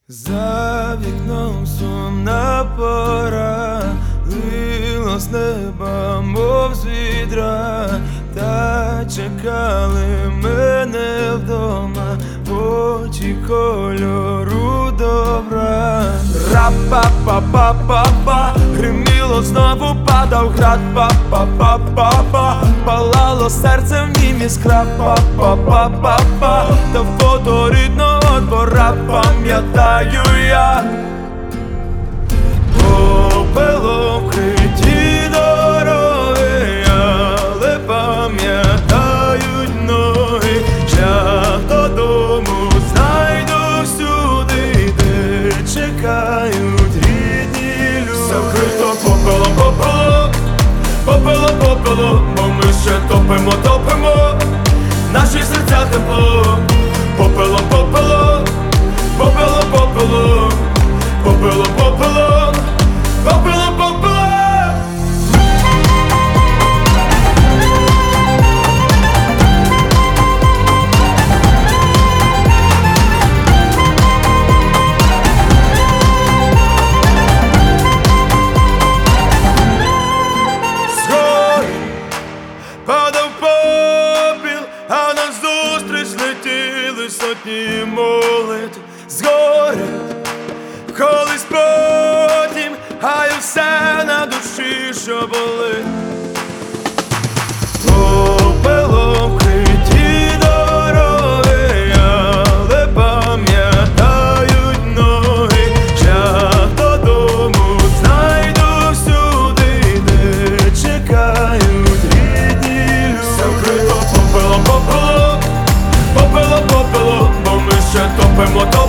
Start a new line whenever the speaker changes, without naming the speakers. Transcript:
За вікном сумна пора, лило з неба, мов з відра, та чекали мене вдома очі кольору добра. Ра-па-па-па-па-па, гриміло, знову падав град. Па-па-па-па-па, палало серцем в нім іскра. Па-па-па-па-па, та фото рідного двора пам'ятаю я. Попелом вкриті дороги, але пам'ятають ноги. Шлях додому знайду всюди, де чекають рідні люди. Закрито попелом, попелом, попелом, попелом, бо ми ще топимо, топимо наші серця тепло. Попелом, попелом, попелом, попелом, попелом, попелом, попелом, попелом. Падав попіл, а назустріч летіли сотні молитв. Згори колись потім, а й все на душі, що болить. Попелом вкриті дороги, але пам'ятають ноги. Шлях додому знайду всюди, де чекають рідні люди. Закрито попелом, попелом, попелом, попелом, бо ми ще топимо.